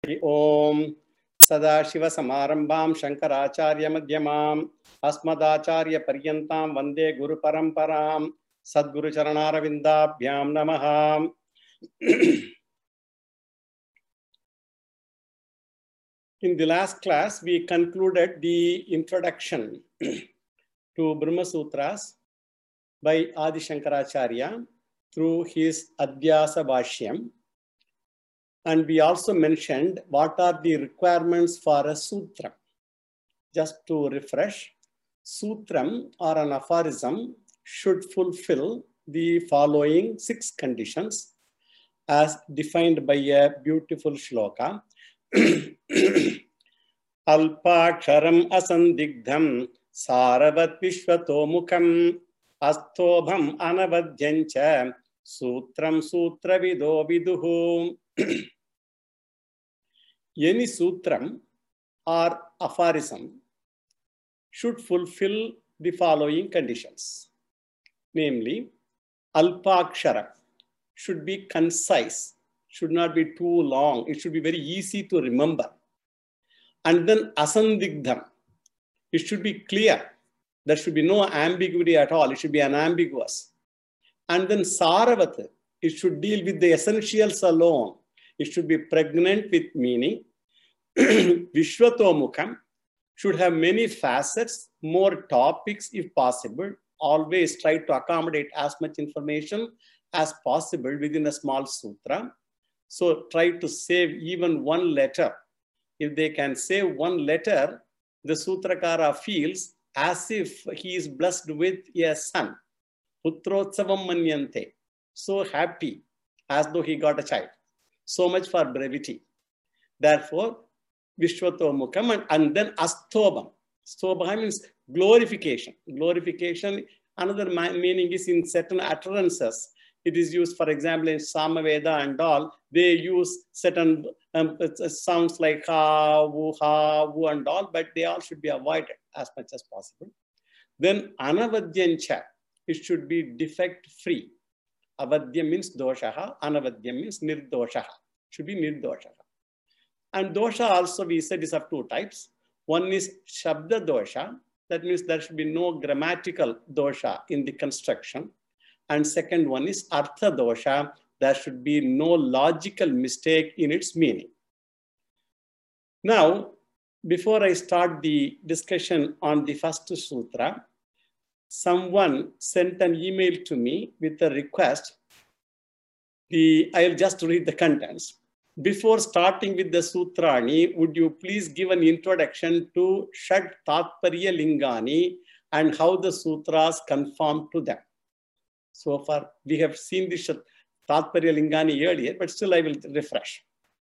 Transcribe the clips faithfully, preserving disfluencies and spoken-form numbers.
ओम सदाशिव समारंभां शंकराचार्य मध्यमाम् अस्मदाचार्य पर्यन्तां वंदे गुरु परंपरां सद्गुरु चरणारविन्दाभ्यां नमः। In the last class, we concluded the introduction to Brahma Sutras by Adi Shankaracharya through his Adhyasa Bhashyam. And we also mentioned what are the requirements for a sutra. Just to refresh, sutram or an aphorism should fulfill the following six conditions as defined by a beautiful shloka. Alpaksharam asandigdham saravat vishwatomukam asthobham anavadyancha sutram sutravido viduhu. Any sutram or aphorism should fulfill the following conditions. Namely, alpakshara should be concise, should not be too long, it should be very easy to remember. And then asandigdham, it should be clear, there should be no ambiguity at all, it should be unambiguous. And then saravat, it should deal with the essentials alone. It should be pregnant with meaning. Vishwatomukam should have many facets, more topics if possible. Always try to accommodate as much information as possible within a small sutra. So try to save even one letter. If they can save one letter, the Sutrakara feels as if he is blessed with a son. Putrotsavam manyante. So happy as though he got a child. So much for brevity. Therefore, Vishwatomukam and, and then Asthobham. Stobham means glorification. Glorification, another meaning is in certain utterances. It is used, for example, in Samaveda and all, they use certain um, sounds like ha, woo, ha, woo and all, but they all should be avoided as much as possible. Then Anavadyancha, it should be defect-free. Avadya means doshaha, anavadya means nirdoshaha. Should be nirdoshaha. And dosha also we said is of two types. One is shabda dosha, that means there should be no grammatical dosha in the construction. And second one is artha dosha, there should be no logical mistake in its meaning. Now, before I start the discussion on the first sutra, someone sent an email to me with a request. The, I'll just read the contents. Before starting with the Sutrani, would you please give an introduction to Shad Tatparya Lingani and how the sutras conform to them? So far, we have seen the Shad Tatparya Lingani earlier, but still I will refresh.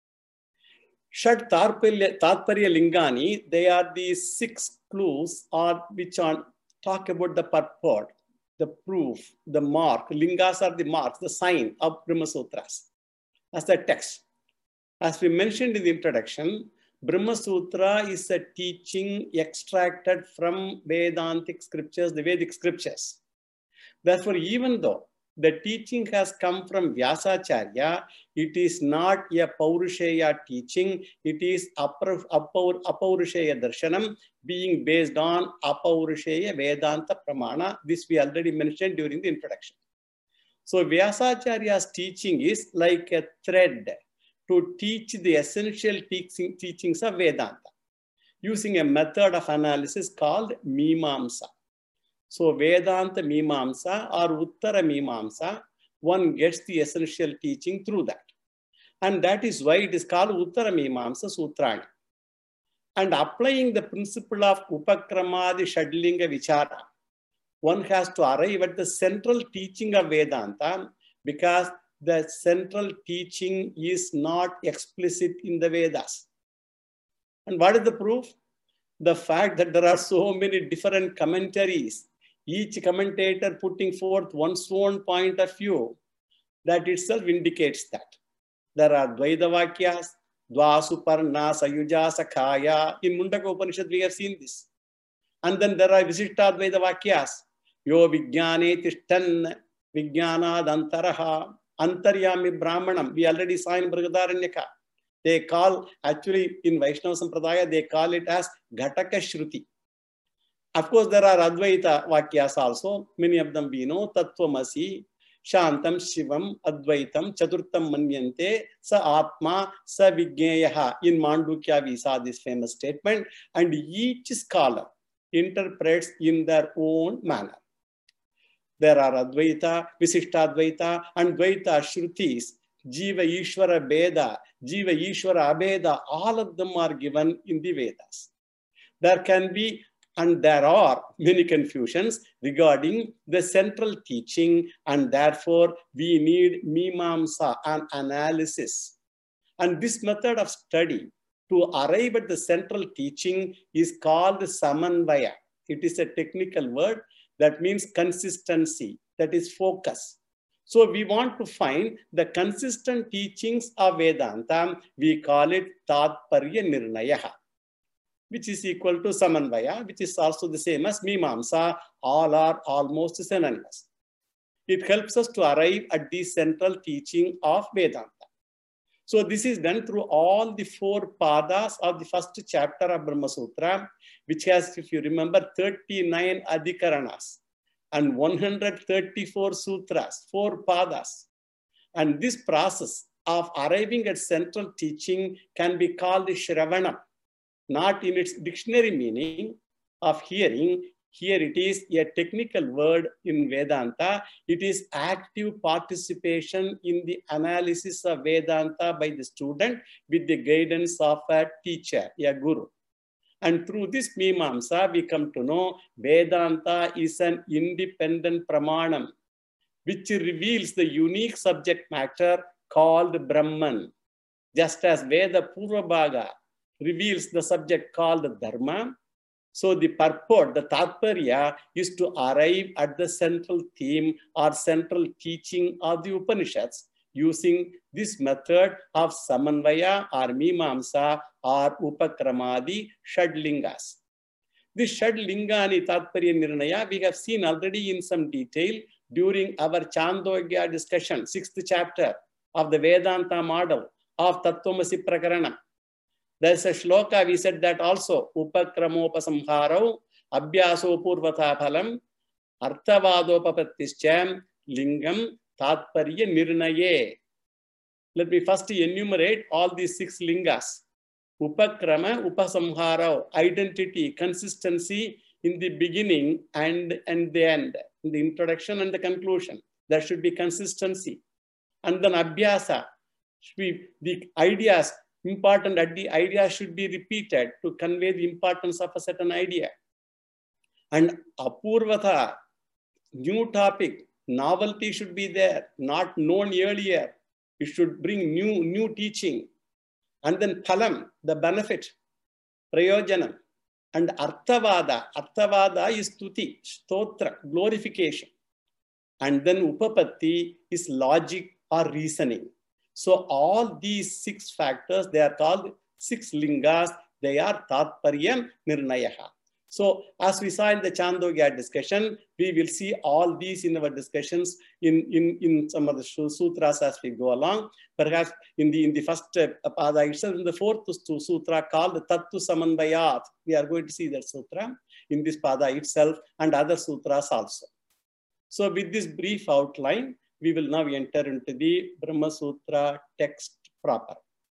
Shad Tatparya Lingani, they are the six clues or which are talk about the purport, the proof, the mark. Lingas are the marks, the sign of Brahma Sutras as the text. As we mentioned in the introduction, Brahma Sutra is a teaching extracted from Vedantic scriptures, the Vedic scriptures. Therefore, even though the teaching has come from Vyasacharya, it is not a Paurusheya teaching, it is Apaurusheya Darshanam being based on Apaurusheya Vedanta Pramana. This we already mentioned during the introduction. So Vyasacharya's teaching is like a thread to teach the essential teaching, teachings of Vedanta using a method of analysis called Mimamsa. So Vedanta Mimamsa or Uttara Mimamsa, one gets the essential teaching through that. And that is why it is called Uttara Mimamsa Sutrani. And applying the principle of Upakramadi Shadlinga Vichara, one has to arrive at the central teaching of Vedanta because the central teaching is not explicit in the Vedas. And what is the proof? The fact that there are so many different commentaries, each commentator putting forth one's own point of view, that itself indicates that. There are Dvaidavakyas, Dvasuparna, Sayuja, Sakhaya. In Mundaka Upanishad, we have seen this. And then there are Visishta Dvaidavakyas, Yo Vijnane Tishtan, Vijnanad Antaraha, Antaryami Brahmanam. We already saw in Brihadaranyaka. They call, actually in Vaishnava Sampradaya, they call it as Ghataka Shruti. Of course, there are Advaita Vakyas also. Many of them we know. Tattvamasi, Shantam, Shivam, Advaitam, Chaturtam Manyante, Sa Atma, Sa Vigneyaha. In Mandukya, we saw this famous statement. And each scholar interprets in their own manner. There are Advaita, Visishtadvaita, and Dvaita Shrutis, Jiva Ishvara Beda, Jiva Ishvara Abeda, all of them are given in the Vedas. There can be, and there are many confusions regarding the central teaching, and therefore we need Mimamsa, an analysis. And this method of study to arrive at the central teaching is called Samanvaya. It is a technical word that means consistency, that is focus. So we want to find the consistent teachings of Vedanta. We call it Tatparya Nirnayaha, which is equal to Samanvaya, which is also the same as Mimamsa. All are almost synonymous. It helps us to arrive at the central teaching of Vedanta. So this is done through all the four padas of the first chapter of Brahma Sutra, which has, if you remember, thirty-nine adhikaranas and one hundred thirty-four sutras, four padas. And this process of arriving at central teaching can be called Shravanam, not in its dictionary meaning of hearing. Here it is a technical word in Vedanta. It is active participation in the analysis of Vedanta by the student with the guidance of a teacher, a guru. And through this Mimamsa, we come to know Vedanta is an independent pramanam, which reveals the unique subject matter called Brahman. Just as Veda Purvabhaga reveals the subject called Dharma, so the purport, the Tatparya, is to arrive at the central theme or central teaching of the Upanishads using this method of Samanvaya or Mimamsa or Upakramadi Shadlingas. This Shadlingani Tatparya Nirnaya we have seen already in some detail during our Chandogya discussion, sixth chapter of the Vedanta model of Tattvamasi Prakarana. There's a shloka, we said that also, Upakramopasamharau, Abhyaso Purvata Phalam, Arthavadopapattischam, Lingam, Tatparya Nirnaye. Let me first enumerate all these six lingas. Upakrama, Upasamharau, identity, consistency in the beginning and, and the end, in the introduction and the conclusion. There should be consistency. And then Abhyasa, should be the ideas, important that the idea should be repeated to convey the importance of a certain idea. And Apurvata, new topic, novelty should be there, not known earlier. It should bring new, new teaching. And then Phalam, the benefit, Prayojanam. And Arthavada, Arthavada is Tuti, Stotra, glorification. And then Upapatti is logic or reasoning. So all these six factors, they are called six lingas. They are Tatparya Nirnayaha. So as we saw in the Chandogya discussion, we will see all these in our discussions in, in, in some of the sutras as we go along. Perhaps in the, in the first uh, pada itself, in the fourth sutra called Tattu Samanvayat, we are going to see that sutra in this pada itself and other sutras also. So with this brief outline, we will now enter into the Brahma Sutra text proper.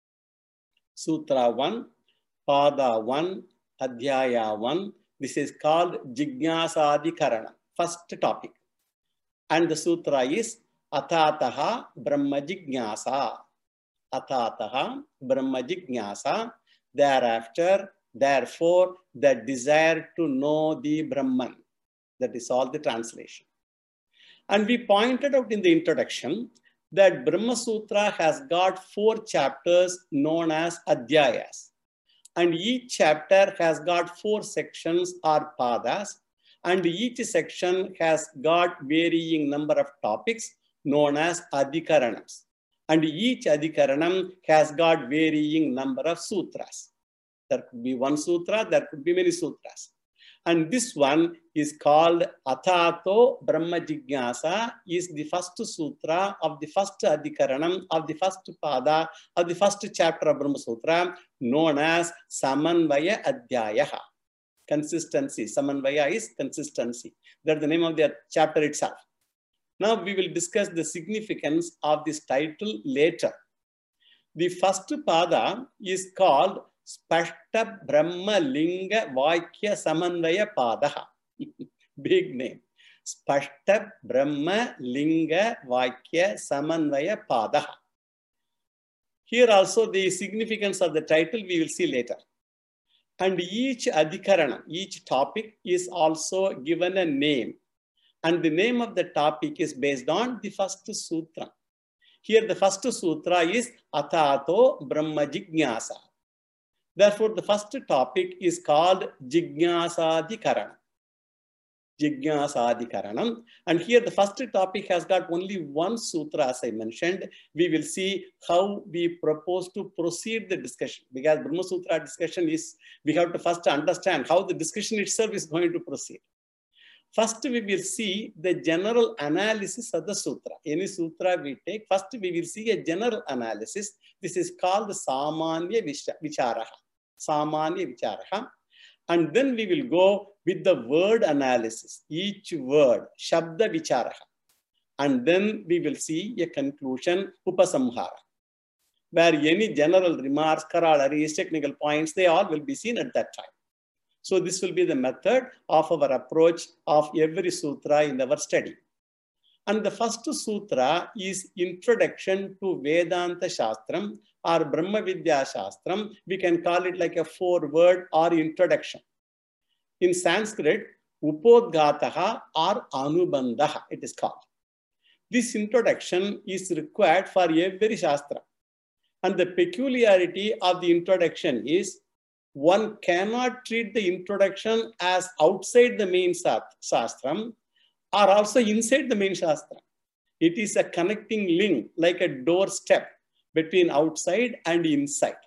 Sutra one, Pada one, Adhyaya one. This is called Jignasadhikarana, first topic. And the sutra is Atataha Brahma Jignasa. Atataha Brahma Jignasa. Thereafter, therefore, the desire to know the Brahman. That is all the translation. And we pointed out in the introduction that Brahma Sutra has got four chapters known as Adhyayas. And each chapter has got four sections or padas. And each section has got varying number of topics known as Adhikaranams. And each Adhikaranam has got varying number of sutras. There could be one sutra, there could be many sutras. And this one is called Athato Brahma Jignasa, is the first sutra of the first Adhikaranam, of the first Pada, of the first chapter of Brahma Sutra, known as Samanvaya Adhyayaha. Consistency. Samanvaya is consistency. That's the name of the chapter itself. Now we will discuss the significance of this title later. The first Pada is called Spashta Brahma Linga Vakya Samanvaya Padaha. Big name. Spashta Brahma Linga Vakya Samanvaya Padaha. Here also the significance of the title we will see later. And each Adhikarana, each topic is also given a name. And the name of the topic is based on the first sutra. Here the first sutra is Athato Brahma Jignasa. Therefore, the first topic is called Jignasadhikaranam. Jignasadhikaranam. And here the first topic has got only one sutra, as I mentioned. We will see how we propose to proceed the discussion. Because Brahma Sutra discussion is, we have to first understand how the discussion itself is going to proceed. First, we will see the general analysis of the sutra. Any sutra we take, first we will see a general analysis. This is called Samanya Vicharaha. Samanya Vicharaha. And then we will go with the word analysis. Each word, Shabda Vicharaha. And then we will see a conclusion, Upasamhara, where any general remarks, corollaries, technical points, they all will be seen at that time. So this will be the method of our approach of every sutra in our study. And the first sutra is Introduction to Vedanta Shastram or Brahma Vidya Shastram. We can call it like a four-word or introduction. In Sanskrit, Upodghataha or Anubandhaha, it is called. This introduction is required for every Shastra. And the peculiarity of the introduction is one cannot treat the introduction as outside the main Shastram or also inside the main Shastra. It is a connecting link, like a doorstep between outside and inside.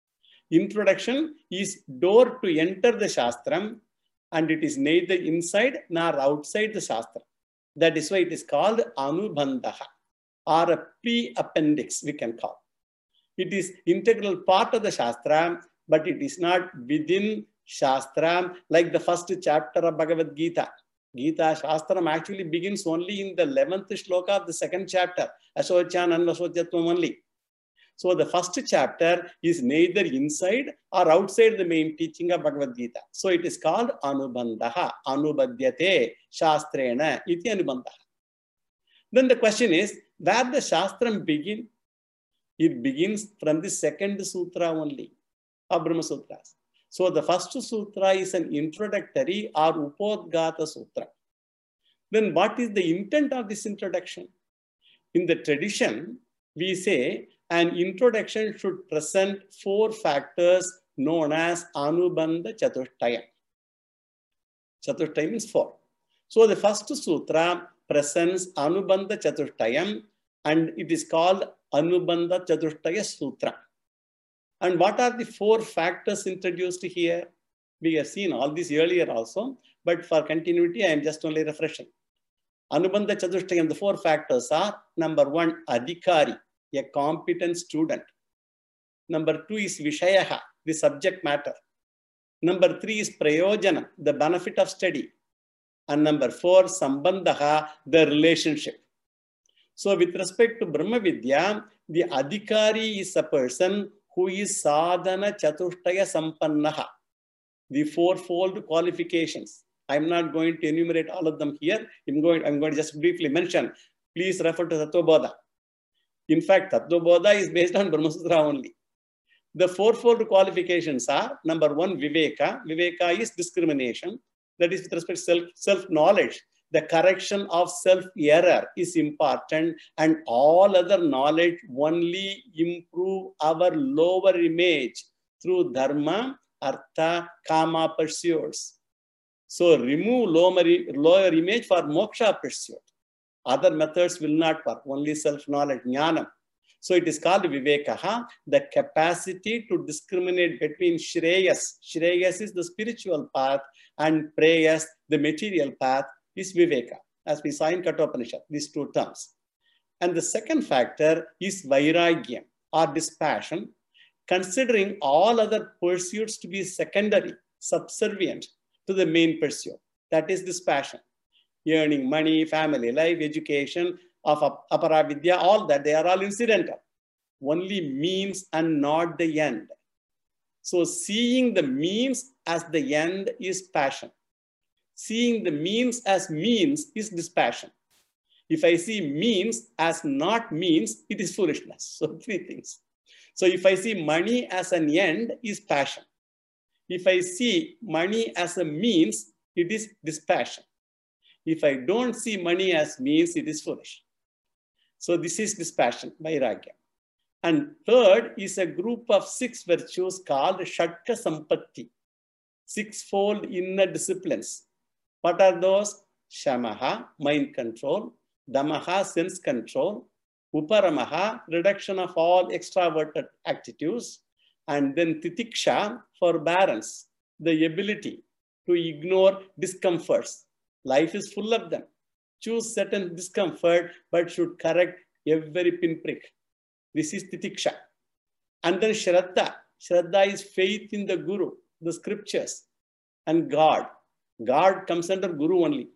Introduction is door to enter the Shastram, and it is neither inside nor outside the Shastra. That is why it is called Anubandhaha, or a pre-appendix, we can call. It is integral part of the Shastra, but it is not within Shastra, like the first chapter of Bhagavad Gita. Gita Shastram actually begins only in the eleventh shloka of the second chapter, Asochan and Asochatvam only. So the first chapter is neither inside or outside the main teaching of Bhagavad Gita. So it is called Anubandhaha, Anubadhyate, Shastrena, iti Anubandhaha. Then the question is, where the Shastram begin? It begins from the second sutra only of Brahma Sutras. So the first sutra is an introductory or Upodghata Sutra. Then what is the intent of this introduction? In the tradition, we say an introduction should present four factors known as Anubandha Chatushtaya. Chatushtaya means four. So the first sutra presents Anubandha Chatushtayam, and it is called Anubandha Chatushtaya Sutra. And what are the four factors introduced here? We have seen all this earlier also, but for continuity, I am just only refreshing. Anubandha Chatushtayam, the four factors are: number one, Adhikari, a competent student. Number two is Vishayaha, the subject matter. Number three is Prayojana, the benefit of study. And number four, Sambandhaha, the relationship. So with respect to Brahma Vidya, the Adhikari is a person who is Sadhana Chatushtaya Sampannaha, the fourfold qualifications. I'm not going to enumerate all of them here. I'm going, I'm going to just briefly mention. Please refer to Tattvabodha. In fact, Tattvabodha is based on Brahma Sutra only. The fourfold qualifications are: number one, Viveka. Viveka is discrimination. That is with respect to self, self-knowledge. The correction of self-error is important, and all other knowledge only improve our lower image through dharma, artha, kama pursuits. So remove lower, lower image for moksha pursuit. Other methods will not work, only self-knowledge, jnanam. So it is called Vivekaha, the capacity to discriminate between Shreyas. Shreyas is the spiritual path, and Preyas, the material path, is Viveka, as we saw in Kathopanishad, these two terms. And the second factor is Vairagyam, or dispassion, considering all other pursuits to be secondary, subservient to the main pursuit. That is dispassion. Earning money, family life, education, of aparavidya, all that, they are all incidental. Only means and not the end. So seeing the means as the end is passion. Seeing the means as means is dispassion. If I see means as not means, it is foolishness. So three things. So if I see money as an end, is passion. If I see money as a means, it is dispassion. If I don't see money as means, it is foolish. So this is dispassion, Vairagya. And third is a group of six virtues called Shatka Sampatti, sixfold inner disciplines. What are those? Shamaha, mind control, Damaha, sense control, Uparamaha, reduction of all extroverted attitudes, and then Titiksha, forbearance, the ability to ignore discomforts. Life is full of them. Choose certain discomfort, but should correct every pinprick. This is Titiksha. And then Shraddha. Shraddha is faith in the Guru, the scriptures, and God. God comes under Guru only.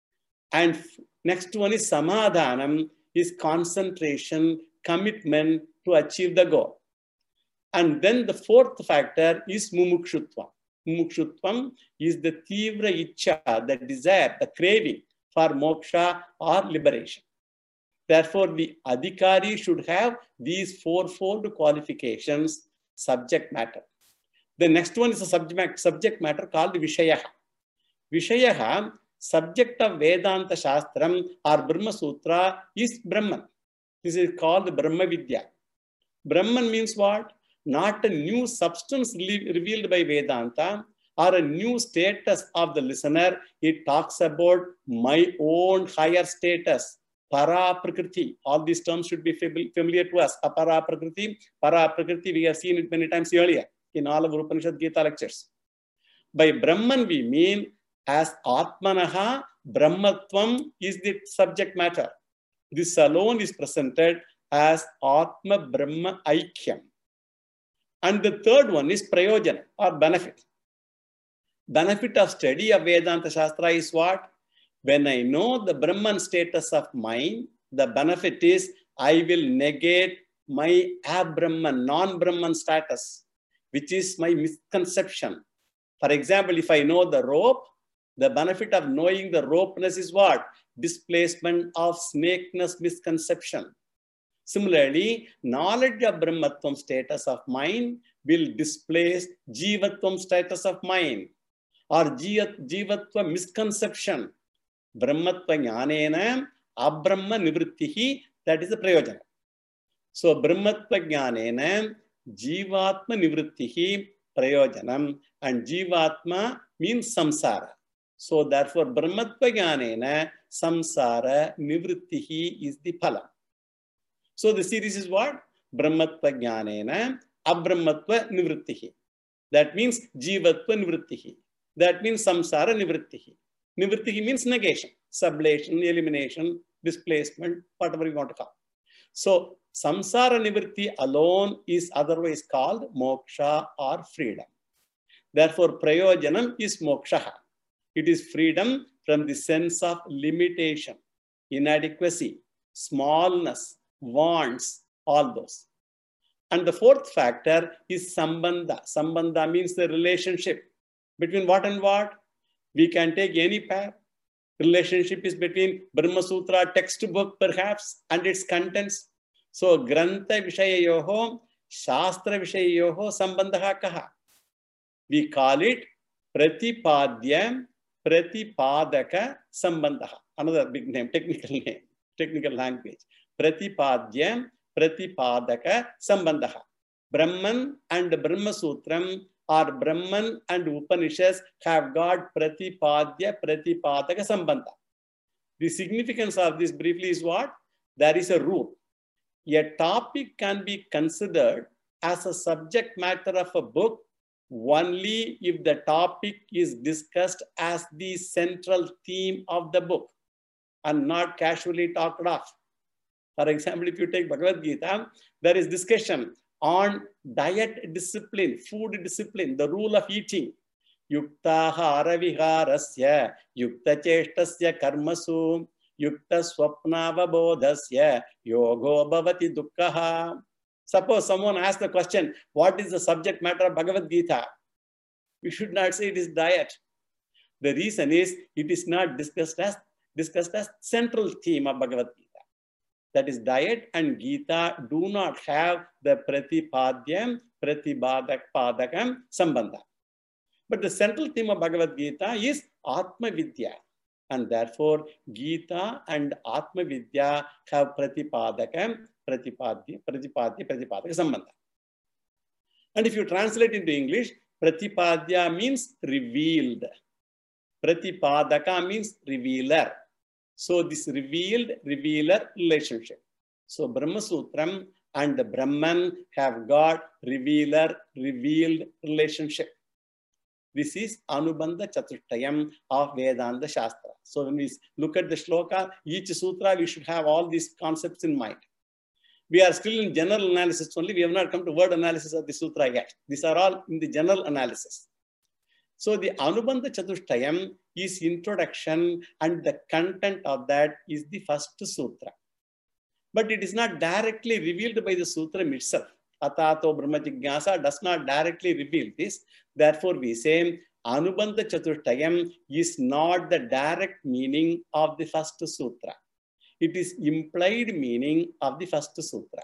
And next one is Samadhanam, is concentration, commitment to achieve the goal. And then the fourth factor is Mumukshutvam. Mumukshutvam is the Tivra Ichcha, the desire, the craving for moksha or liberation. Therefore, the adhikari should have these fourfold qualifications, subject matter. The next one is a subject, subject matter called Vishayaha. Vishayaha, subject of Vedanta Shastram or Brahma Sutra, is Brahman. This is called Brahma Vidya. Brahman means what? Not a new substance revealed by Vedanta, or a new status of the listener. It talks about my own higher status, para prakriti. All these terms should be familiar to us. Apara prakriti, para prakriti, we have seen it many times earlier in all of Upanishad Gita lectures. By Brahman, we mean as Atmanaha, Brahmatvam is the subject matter. This alone is presented as Atma Brahma Aikyam. And the third one is Prayojana, or benefit. Benefit of study of Vedanta Shastra is what? When I know the Brahman status of mind, the benefit is I will negate my a-Brahman, non-Brahman status, which is my misconception. For example, if I know the rope, the benefit of knowing the ropeness is what? Displacement of snakeness misconception. Similarly, knowledge of Brahmatvam status of mind will displace Jivatvam status of mind, or Jivatva misconception. Brahmatva jnanena abrahma nivrittihi, that is the prayojana. So Brahmatva jnanena Jivatma nivrittihi prayojanam, and Jivatma means samsara. So therefore Brahmatva jnanena samsara nivrittihi is the phala. So the series is what? Brahmatva jnanena abrahmatva nivrittihi. That means Jivatva nivrittihi. That means samsara nivrittihi. Nivrittihi means negation, sublation, elimination, displacement, whatever you want to call. So samsara nivritti alone is otherwise called moksha or freedom. Therefore, prayojanam is moksha. It is freedom from the sense of limitation, inadequacy, smallness, wants, all those. And the fourth factor is sambandha. Sambandha means the relationship. Between what and what? We can take any pair. Relationship is between Brahma Sutra textbook perhaps and its contents. So Grantha Vishayayoho, Shastra Vishayayoho Sambandha Kaha. We call it Pratipadya Pratipadaka Sambandha. Another big name, technical name, technical language. Pratipadya Pratipadaka Sambandha. Brahman and Brahma Sutram or Brahman and Upanishads have got Pratipadya Pratipadaka Sambandha. The significance of this briefly is what? There is a rule. a topic can be considered as a subject matter of a book only if the topic is discussed as the central theme of the book and not casually talked off. For example, if you take Bhagavad Gita, there is discussion on diet discipline, food discipline, the rule of eating. Yuktaha araviharasya, yukta cheshtasya karmasu, yukta swapnavabodhasya, yogo bhavati dukkhaha. Suppose someone asks the question, what is the subject matter of Bhagavad Gita? We should not say it is diet. The reason is it is not discussed as, discussed as central theme of Bhagavad Gita. That is, diet and Gita do not have the pratipadyam, pratibadak, padakam, sambandha. But the central theme of Bhagavad Gita is Atma Vidya. And therefore, Gita and Atma Vidya have pratipadakam, pratipadya, pratipadya, pratipadaka, sambandha. And if you translate into English, pratipadya means revealed. Pratipadaka means revealer. So this revealed, revealer relationship. So Brahma Sutram and the Brahman have got revealer, revealed relationship. This is Anubandha Chatushtayam of Vedanta Shastra. So when we look at the shloka, each sutra, we should have all these concepts in mind. We are still in general analysis only. We have not come to word analysis of the sutra yet. These are all in the general analysis. So the Anubandha Chatushtayam is introduction, and the content of that is the first sutra. But it is not directly revealed by the sutra itself. Atato Brahma Jignasa does not directly reveal this. Therefore, we say Anubandha Chatushtayam is not the direct meaning of the first sutra. It is implied meaning of the first sutra.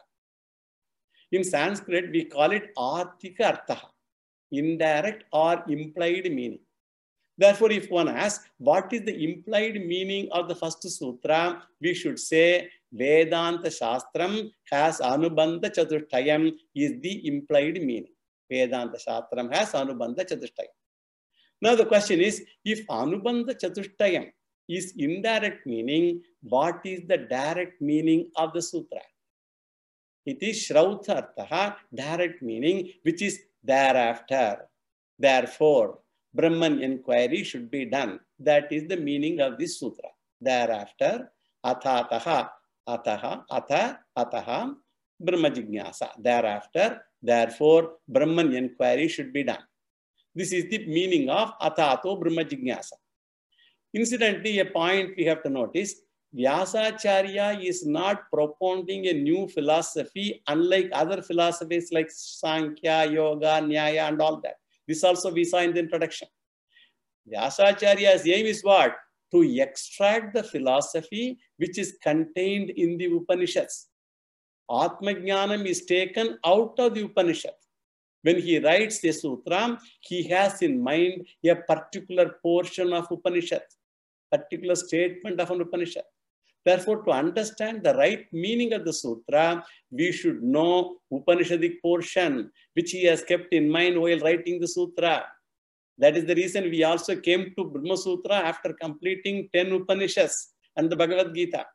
In Sanskrit, we call it Artika Arthaha, indirect or implied meaning. Therefore, if one asks, what is the implied meaning of the first sutra? We should say, Vedanta Shastram has Anubandha Chatushtayam is the implied meaning. Vedanta Shastram has Anubandha Chatushtayam. Now the question is, if Anubandha Chatushtayam is indirect meaning, what is the direct meaning of the sutra? It is Shrautharthaha, direct meaning, which is thereafter. Therefore, Brahman inquiry should be done. That is the meaning of this sutra. Thereafter, athataha, ataha, atha, ataha, Brahma Jignasa. Thereafter, therefore, Brahman inquiry should be done. This is the meaning of Athato Brahma Jignasa. Incidentally, a point we have to notice, Vyasacharya is not propounding a new philosophy unlike other philosophies like Sankhya, Yoga, Nyaya and all that. This also we saw in the introduction. Vyasacharya's aim is what? To extract the philosophy which is contained in the Upanishads. Atmajnanam is taken out of the Upanishad. When he writes a sutra, he has in mind a particular portion of Upanishad, particular statement of an Upanishad. Therefore, to understand the right meaning of the sutra, we should know Upanishadic portion, which he has kept in mind while writing the sutra. That is the reason we also came to Brahma Sutra after completing ten Upanishads and the Bhagavad Gita.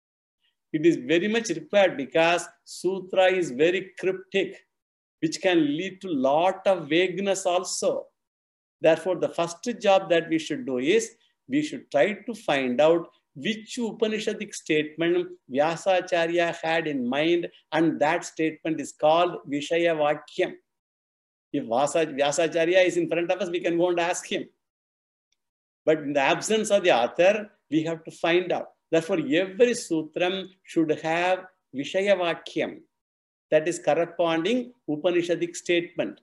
It is very much required because sutra is very cryptic, which can lead to a lot of vagueness also. Therefore, the first job that we should do is, we should try to find out which Upanishadic statement Vyasacharya had in mind, and that statement is called Vishaya Vakyam. If Vyasacharya is in front of us, we can go and ask him. But in the absence of the author, we have to find out. Therefore, every sutram should have Vishaya Vakyam, that is corresponding Upanishadic statement.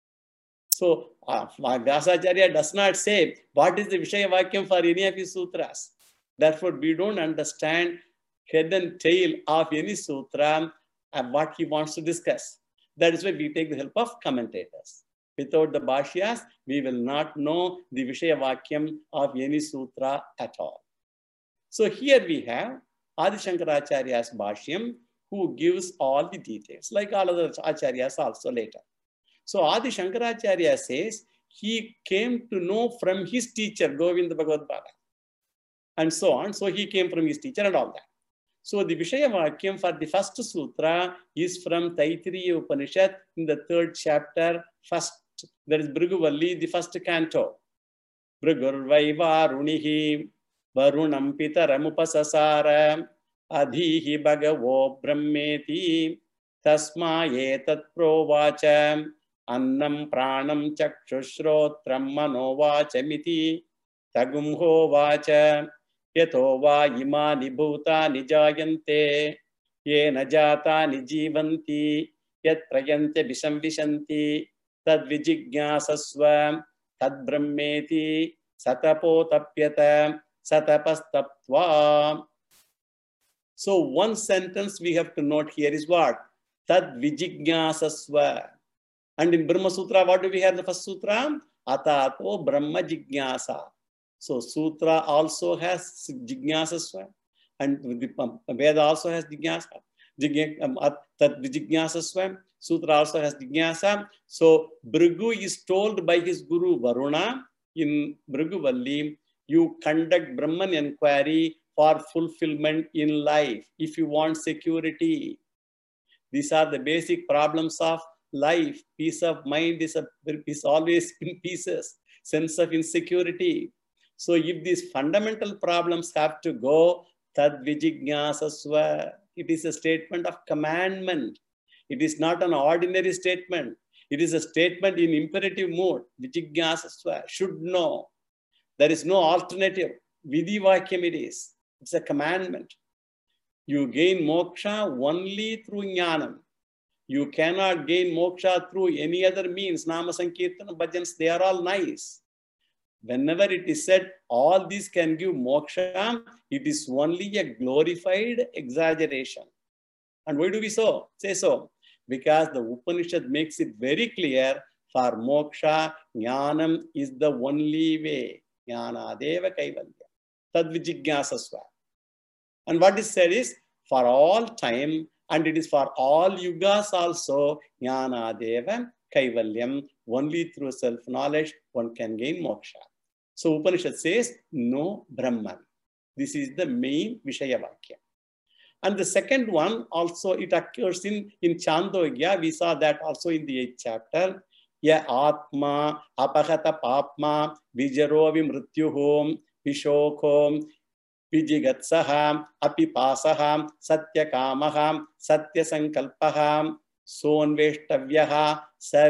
So, uh, Vyasacharya does not say what is the Vishaya Vakyam for any of his sutras. Therefore, we don't understand head and tail of any sutra and what he wants to discuss. That is why we take the help of commentators. Without the Bhashyas, we will not know the Vishaya Vakyam of any sutra at all. So here we have Adi Shankaracharya's Bhashyam, who gives all the details, like all other Acharyas also later. So Adi Shankaracharya says he came to know from his teacher, Govinda Bhagavad Pada, and so on. So he came from his teacher and all that. So the Vishaya Vakyam for the first sutra is from Taittiriya Upanishad in the third chapter, first, that is Bhrigu, the first canto. Bhrigurvaiva Runihi Varunam Pitaramupasasara Adhihi Bhagavo Brahmeti Tasma Etat Provacha Annam Pranam Chakshushrotram Manovachamiti Tagumho Vacha Yato va imani bhuta nijayante ye najata nijivanti yat prayante visham vishanti tad vijignyasasva tad brahmeti satapotapyata satapastaptva. So one sentence we have to note here is what? Tad vijignyasasva. And in Brahma Sutra, what do we have in the first sutra? Atato Brahma Jignasa. So Sutra also has Jignasasva, and the Veda also has Jignasa. Tat Jignasasva. Sutra also has Jignasa. So Bhrigu is told by his Guru Varuna in Bhrigu, you conduct Brahman inquiry for fulfillment in life if you want security. These are the basic problems of life. Peace of mind is, a, is always in pieces. Sense of insecurity. So if these fundamental problems have to go, tad vijignyasasva, it is a statement of commandment. It is not an ordinary statement. It is a statement in imperative mode. Vijignyasasva, should know. There is no alternative. Vidhi vakyam it is. It's a commandment. You gain moksha only through jnanam. You cannot gain moksha through any other means. Nama Sankirtana, bhajans, they are all nice. Whenever it is said, all these can give moksha, it is only a glorified exaggeration. And why do we so say so? Because the Upanishad makes it very clear, for moksha, jnanam is the only way. Jnana deva kaivalya. Tad vijignyasasva. And what is said is, for all time, and it is for all yugas also, jnana deva kaivalyam. Only through self-knowledge one can gain moksha. So Upanishad says, no Brahman. This is the main Vishaya Vakya. And the second one also, it occurs in, in Chandogya. We saw that also in the eighth chapter. Ya Atma, Apahata Papma, Vijaro Vimrutyuhom, Vishokhom, Vijigatsaham, Apipasaham, Satyakamaham, Satyasankalpaham, Sonveshtavyaha, Sa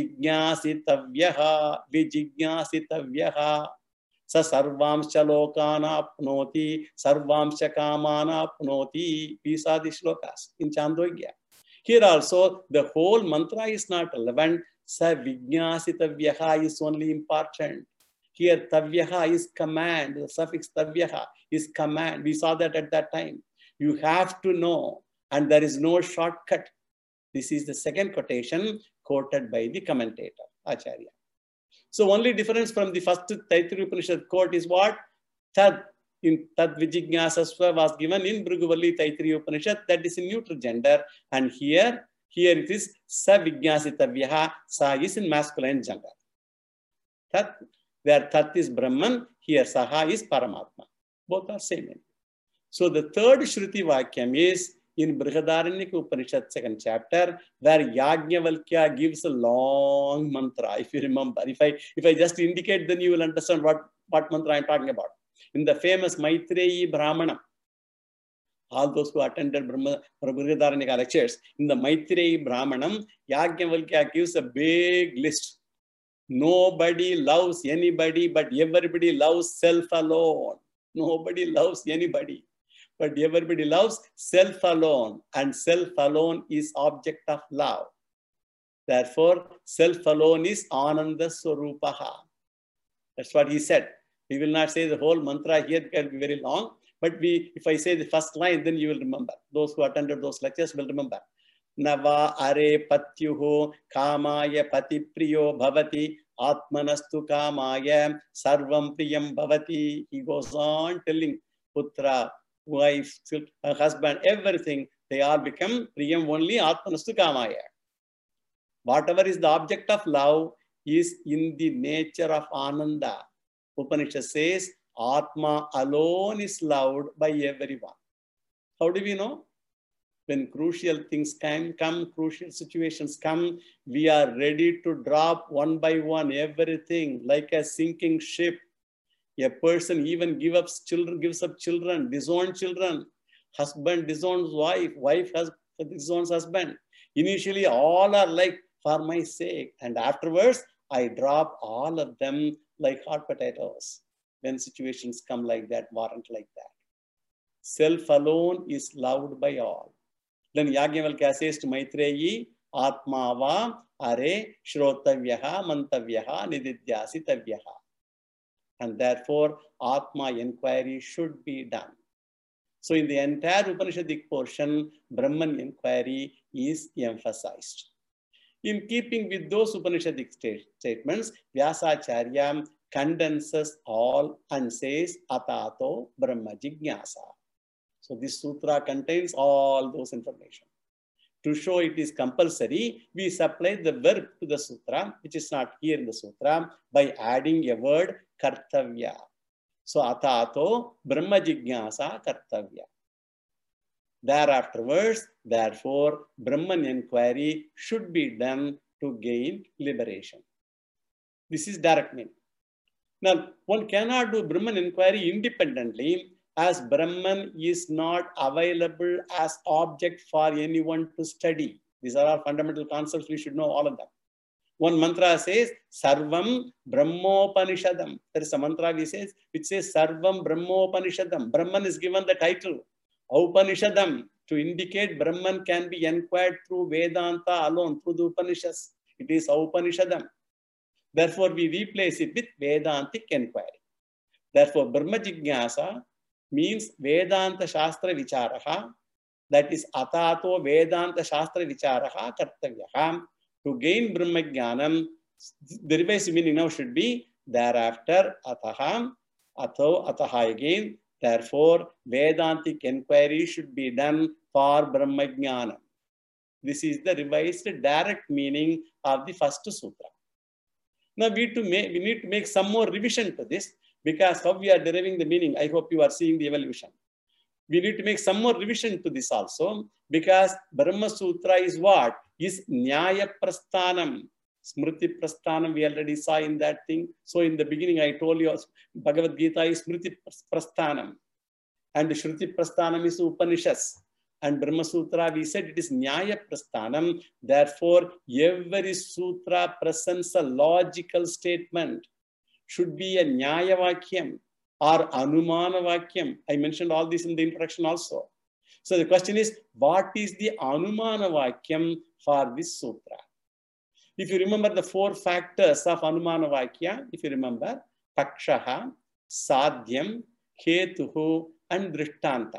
Vijignasitavyaha, Vijignasitavyaha, Sa Sarvamsha Lokana Apnoti, Sarvamsha Kamana Apnoti. These are the shlokas in Chandogya. Here also, the whole mantra is not relevant. Sa Vijignasitavyaha is only important. Here, Tavyaha is command. The suffix Tavyaha is command. We saw that at that time. You have to know, and there is no shortcut. This is the second quotation quoted by the commentator, Acharya. So only difference from the first Taittiriya Upanishad quote is what? Tad, in Tad Vijignyasasva was given in Bhrigu Taittiriya Upanishad. That is in neutral gender. And here, here it is Sa Vijñasitavyaha. Sa is in masculine gender. Tat, where Tat is Brahman, here Saha is Paramatma. Both are same. So the third Shruti Vakyam is in Brihadaranyaka Upanishad, second chapter, where Yajnavalkya gives a long mantra. If you remember, if I if I just indicate, then you will understand what, what mantra I'm talking about. In the famous Maitreyi Brahmana, all those who attended Brahma, Brihadaranyaka lectures, in the Maitreyi Brahmanam, Yajnavalkya gives a big list. Nobody loves anybody, but everybody loves self alone. Nobody loves anybody, but everybody loves self alone, and self alone is object of love. Therefore, self alone is Ananda Swarupaha. That's what he said. We will not say the whole mantra here, it will be very long, but we, if I say the first line, then you will remember. Those who attended those lectures will remember. Nava are patyuho kamaya pati priyo bhavati atmanastu kamaya sarvam priyam bhavati. He goes on telling putra, wife, husband, everything, they all become priyam only atmanastu kamaya. Whatever is the object of love is in the nature of Ananda. Upanishad says Atma alone is loved by everyone. How do we know? When crucial things can come, crucial situations come, we are ready to drop one by one everything like a sinking ship. A person even give up children, gives up children, disown children. Husband disowns wife, wife has disowns husband. Initially, all are like, for my sake. And afterwards, I drop all of them like hot potatoes. When situations come like that, warrant like that. Self alone is loved by all. Then Yagyavalkya says to Maitreyi, Atmava are shrotavyaha mantavyaha nididhyasitavyaha. And therefore, Atma inquiry should be done. So in the entire Upanishadic portion, Brahman inquiry is emphasized. In keeping with those Upanishadic state statements, Vyasacharya condenses all and says, Atato Brahma Jignasa. So this sutra contains all those information. To show it is compulsory, we supply the verb to the sutra, which is not here in the sutra, by adding a word kartavya. So atato brahma jignasa kartavya. Thereafterwards, therefore, Brahman inquiry should be done to gain liberation. This is direct meaning. Now, one cannot do Brahman inquiry independently, as Brahman is not available as object for anyone to study. These are all fundamental concepts. We should know all of them. One mantra says, Sarvam Brahmopanishadam. There is a mantra we says, which says Sarvam Brahmopanishadam. Brahman is given the title, Upanishadam, to indicate Brahman can be inquired through Vedanta alone, through the Upanishads. It is Upanishadam. Therefore, we replace it with Vedantic inquiry. Therefore, Brahma Jignasa means Vedanta Shastra Vicharaha, that is Atato Vedanta Shastra Vicharaha Kartavyaha. To gain Brahma Jnanam, the revised meaning now should be thereafter Ataha, Atho, Ataha again. Therefore, Vedantic inquiry should be done for Brahma Jnanam. This is the revised direct meaning of the first sutra. Now we, to make, we need to make some more revision to this, because how we are deriving the meaning, I hope you are seeing the evolution. We need to make some more revision to this also, because Brahma Sutra is what? Is Nyaya Prasthanam. Smriti Prasthanam, we already saw in that thing. So in the beginning, I told you, Bhagavad Gita is Smriti Prasthanam. And Shruti Prasthanam is Upanishads. And Brahma Sutra, we said it is Nyaya Prasthanam. Therefore, every sutra presents a logical statement. Should be a Nyaya Vakyam or Anumana Vakyam. I mentioned all this in the introduction also. So the question is, what is the Anumana Vakyam for this sutra? If you remember the four factors of Anumana Vakya, if you remember, Pakshaha, Sadhyam, Ketuhu, and Drishtanta.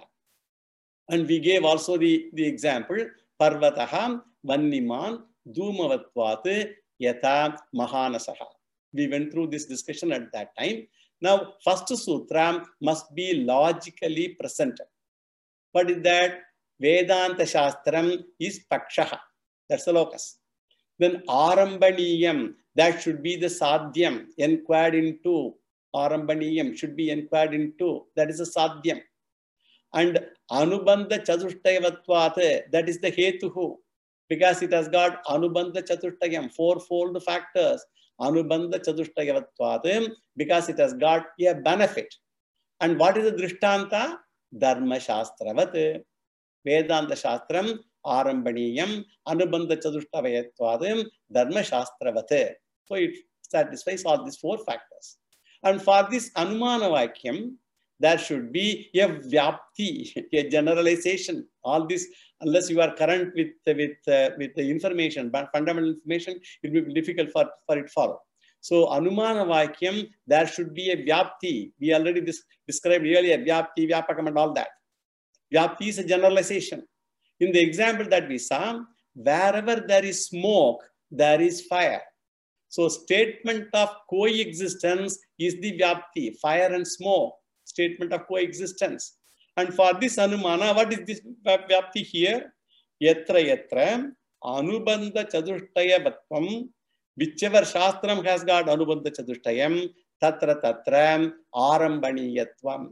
And we gave also the, the example, Parvataha, Vanniman, Dhumavatvat, Yata, Mahanasaha. We went through this discussion at that time. Now, first sutra must be logically presented. What is that? Vedanta Shastram is Pakshaha. That's the locus. Then Arambaniyam, that should be the Sadhyam, inquired into. Arambaniyam should be inquired into. That is a Sadhyam. And Anubandha Chatushtayavatvate, that is the Hetuhu, because it has got Anubandha Chatushtayam, fourfold factors. Anubandha Chatushtayavatvate, because it has got a benefit. And what is the Drishtanta? Dharma Shastravate. Vedanta Shastram, Arambaniyam, Anubandha Chatushtayavatvate, Dharma Shastravate. So it satisfies all these four factors. And for this Anumana Vakyam, there should be a vyapti, a generalization. All this, unless you are current with, with, uh, with the information, but fundamental information, it will be difficult for, for it to follow. So, Anumana Vakyam, there should be a vyapti. We already dis described earlier, vyapti, vyapakam and all that. Vyapti is a generalization. In the example that we saw, wherever there is smoke, there is fire. So, statement of coexistence is the vyapti, fire and smoke. Statement of coexistence. And for this Anumana, what is this vyapti here? Yatra yatra Anubandha Chatushtaya, whichever Shastram has got Anubandha Chatushtayam, tatra tatra Arambaniyatvam.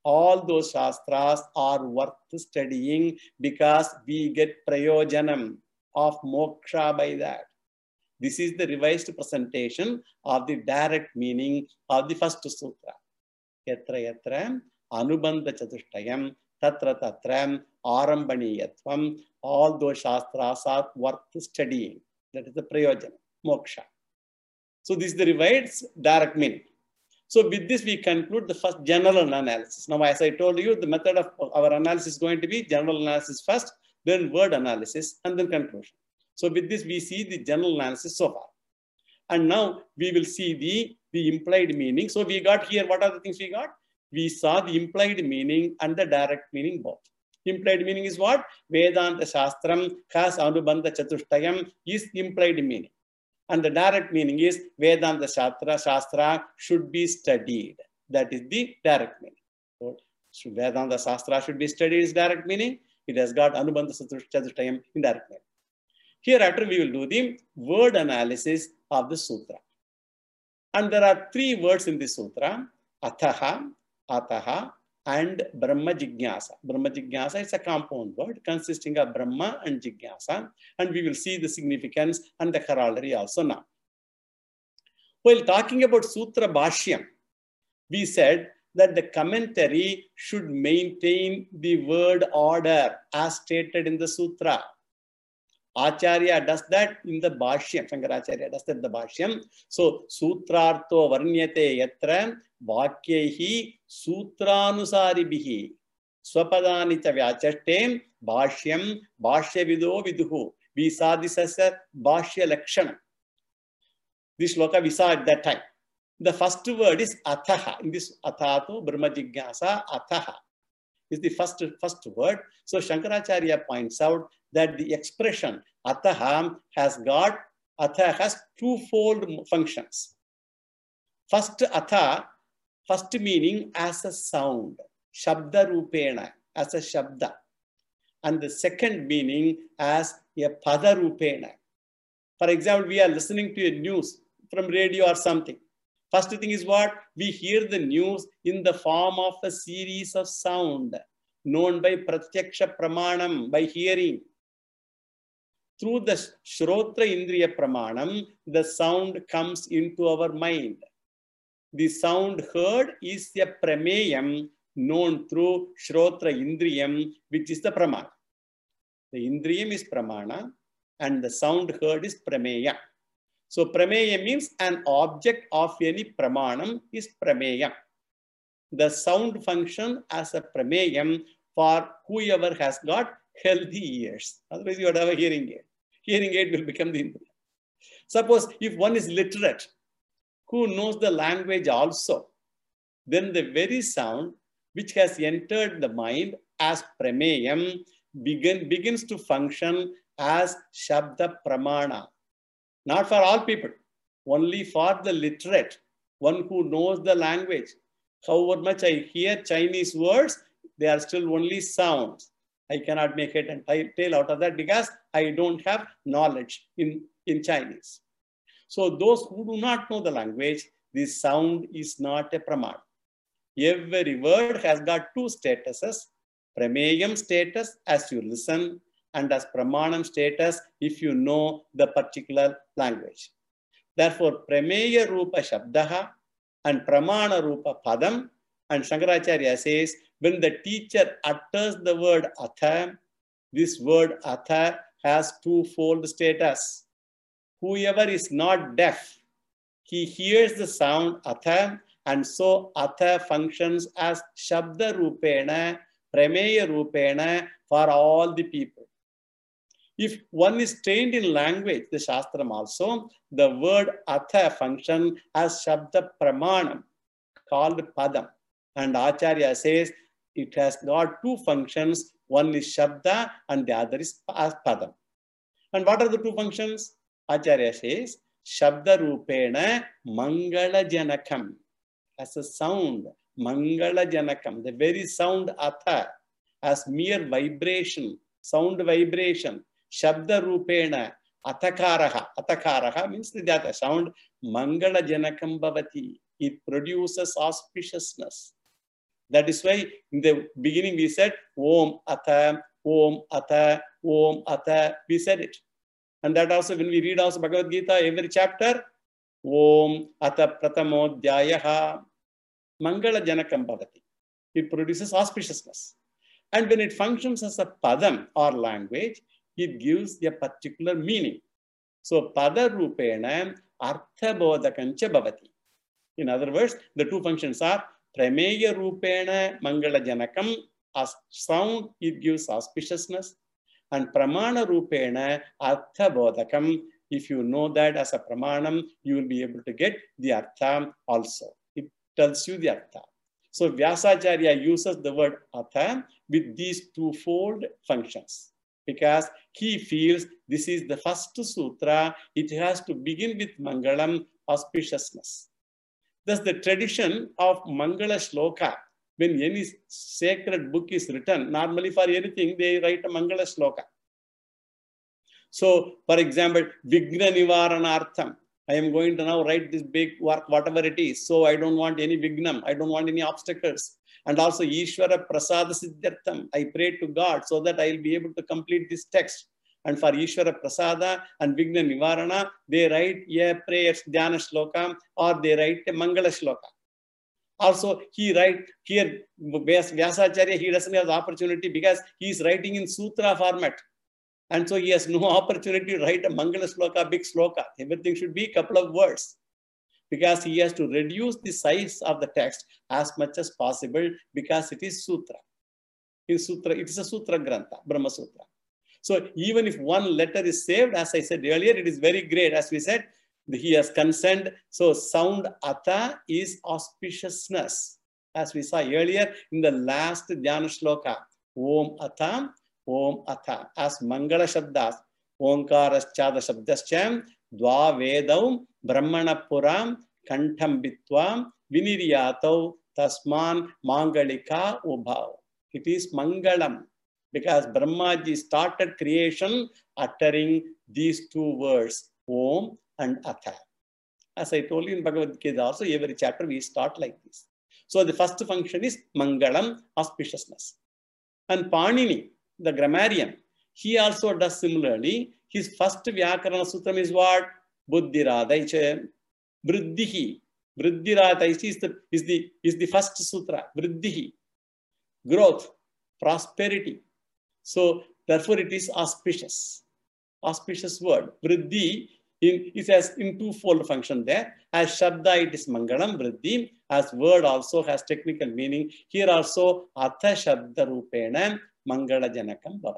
all those Shastras are worth studying because we get prayojanam of moksha by that. This is the revised presentation of the direct meaning of the first sutra. Yatra yatra anubandha chatushtayam tatra tatra arambaniyatvam. All those Shastras are worth studying. That is the prayojana, moksha. So this is the revised direct meaning. So with this, we conclude the first general analysis. Now, as I told you, the method of our analysis is going to be general analysis first, then word analysis, and then conclusion. So with this, we see the general analysis so far. And now we will see the, the implied meaning. So we got here, what are the things we got? We saw the implied meaning and the direct meaning both. Implied meaning is what? Vedanta Shastram has Anubandha Chatushtayam is implied meaning. And the direct meaning is Vedanta Shastra, Shastra should be studied. That is the direct meaning. So Vedanta Shastra should be studied is direct meaning. It has got Anubandha Chatushtayam in direct meaning. Hereafter, we will do the word analysis of the sutra. And there are three words in the sutra: Athaha, Ataha, and Brahma Jignasa. Brahma Jignasa is a compound word consisting of Brahma and Jignasa, and we will see the significance and the corollary also now. While talking about Sutra Bhashyam, we said that the commentary should maintain the word order as stated in the sutra. Acharya does that in the Bhashyam. Shankaracharya does that in the Bhashyam. So, Sutrartho Varnyate Yatra Vakyehi Sutranusaribihi Swapadani Vyachashtem Bhashyam Bhashyavido Viduhu. We saw this as a Bhashya Lakshana. This shloka we saw at that time. The first word is Athaha. In this Athato Brahma Jignasa, Athaha is the first, first word. So Shankaracharya points out that the expression Ataha has got, Atha has twofold functions. First Atha, first meaning as a sound, Shabda Rupena, as a Shabda. And the second meaning as a Pada Rupena. For example, we are listening to a news from radio or something. First thing is what? We hear the news in the form of a series of sound known by Pratyaksha Pramanam, by hearing. Through the Shrotra Indriya Pramanam, the sound comes into our mind. The sound heard is a Prameyam known through Shrotra Indriyam, which is the Pramana. The Indriyam is Pramana and the sound heard is Prameya. So Prameya means an object of any Pramanam is Prameya. The sound function as a Prameyam for whoever has got healthy ears. Otherwise you would have a hearing aid. Hearing aid will become the Indriya. Suppose if one is literate, who knows the language also, then the very sound which has entered the mind as Prameyam begin, begins to function as Shabda Pramana. Not for all people, only for the literate, one who knows the language. However much I hear Chinese words, they are still only sounds. I cannot make it and tail out of that because I don't have knowledge in, in Chinese. So those who do not know the language, this sound is not a pramana. Every word has got two statuses: Prameyam status as you listen, and as Pramanam status if you know the particular language. Therefore, Prameya Rupa Shabdaha and Pramana Rupa Padam, and Shankaracharya says, when the teacher utters the word Atha, this word Atha has twofold status. Whoever is not deaf, he hears the sound Atha, and so Atha functions as Shabda Rupena, Prameya Rupena for all the people. If one is trained in language, the Shastram also, the word Atha function as Shabda Pramanam, called Padam. And Acharya says it has got two functions. One is Shabda and the other is Padam. And what are the two functions? Acharya says, Shabda Rupena Mangala Janakam. As a sound, Mangala Janakam, the very sound Atha, as mere vibration, sound vibration, Shabda Rupena, Atakaraha. Atakaraha means the sound, Mangala Janakam Bhavati. It produces auspiciousness. That is why in the beginning we said Om Atha, Om Atha, Om Atha. We said it. And that also when we read also Bhagavad Gita, every chapter, Om Atha Pratamodhyayaha, Mangala Janakam Bhavati. It produces auspiciousness. And when it functions as a padam or language, it gives a particular meaning. So pada rupena artha bodhakancha bhavati. In other words, the two functions are prameya rupena mangala janakam, as sound it gives auspiciousness, and pramana rupena artha bodhakam. If you know that as a pramanam, you will be able to get the artha also. It tells you the artha. So Vyasacharya uses the word atha with these twofold functions because he feels this is the first sutra. It has to begin with Mangalam, auspiciousness. Thus the tradition of Mangala Shloka, when any sacred book is written, normally for anything they write a Mangala Shloka. So for example, Vigna Nivaranartham. I am going to now write this big work, whatever it is. So I don't want any vignam. I don't want any obstacles. And also Ishvara Prasada Siddhartham. I pray to God so that I will be able to complete this text. And for Ishvara Prasada and Vigna Nivarana, they write a prayer, Dhyana Shloka, or they write a Mangala Shloka. Also, he write here, Vyasacharya, he doesn't have the opportunity because he is writing in sutra format. And so he has no opportunity to write a Mangala Shloka, big Shloka. Everything should be a couple of words because he has to reduce the size of the text as much as possible because it is Sutra. In Sutra, it is a Sutra Grantha, Brahma Sutra. So even if one letter is saved, as I said earlier, it is very great. As we said, he has consent. So sound Atha is auspiciousness. As we saw earlier in the last Dhyana Shloka, Om Atha, Om Atha, as Mangala Shabdas, Omkaras Chada Shabdascham, Dva Vedaum, Brahmana Puram, Kantam Bitvam, Viniriyatau, Tasman, Mangalika Ubhav. It is Mangalam because Brahmaji started creation uttering these two words, Om and Atha. As I told you in Bhagavad Gita also, every chapter we start like this. So the first function is Mangalam, auspiciousness. And Panini, the grammarian, he also does similarly. His first Vyakarana Sutram is what? Buddhiradaicha. Vriddhihi. Vriddhiradaicha is the, is, the, is the first sutra. Vriddhihi. Growth, prosperity. So therefore it is auspicious. Auspicious word. Vriddhi, in, it has in twofold function there. As Shabda it is Mangalam, Vriddhi. As word also has technical meaning. Here also Atha Shabda Rupena Mangala Janakam Bhavati.